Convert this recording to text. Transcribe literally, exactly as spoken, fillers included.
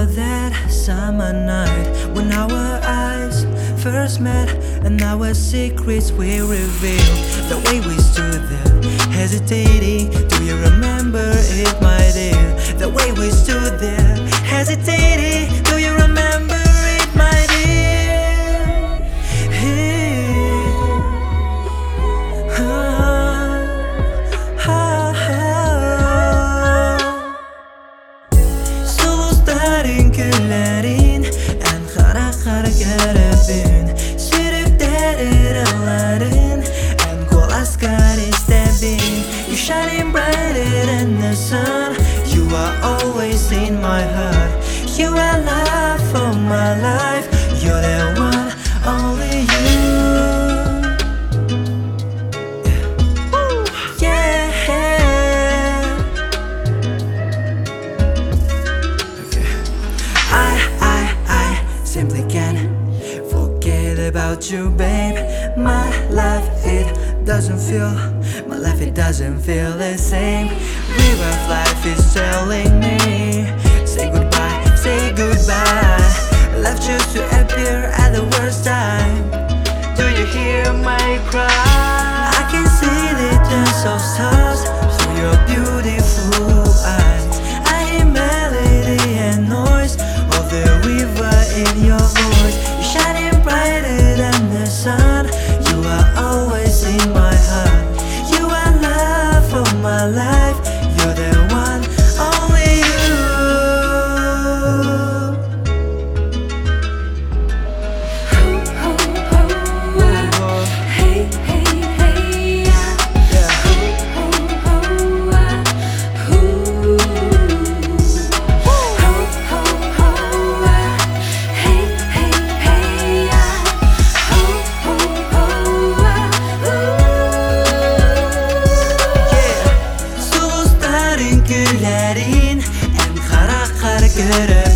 remember that summer night when our eyes first met and our secrets were revealed. The way we stood there, hesitating. Do you remember it, my dear? The way we stood there, hesitating. Do you remember it, my dear? Hey. Ah, ah, ah. Sulustaring küllerin en kara kara garabin. Sürükler araların en kol asgar istabin. You shining brighter than the sun. You are always in my heart. You are love for my life. You're the one, only you. Simply can't forget about you, babe. My life, it doesn't feel, my life, it doesn't feel the same. River of life is telling me, say goodbye, say goodbye. Love chose to appear at the worst time. Do you hear my cry? I can see the dance of stars through your beautiful eyes. I hear melody and noise of the river in your voice. You're shining brighter than the sun. You are always in my heart. You are love for my life. You're the one, only you. Oh, oh, oh, ah. Hey, hey, hey, ah. Yeah. Oh, oh, oh, ah. Ooh. Oh, oh, oh, ah. Hey, hey, hey, ah. Oh, oh, oh, ah. Yeah. Sulustaring küllerin en kara kara görüp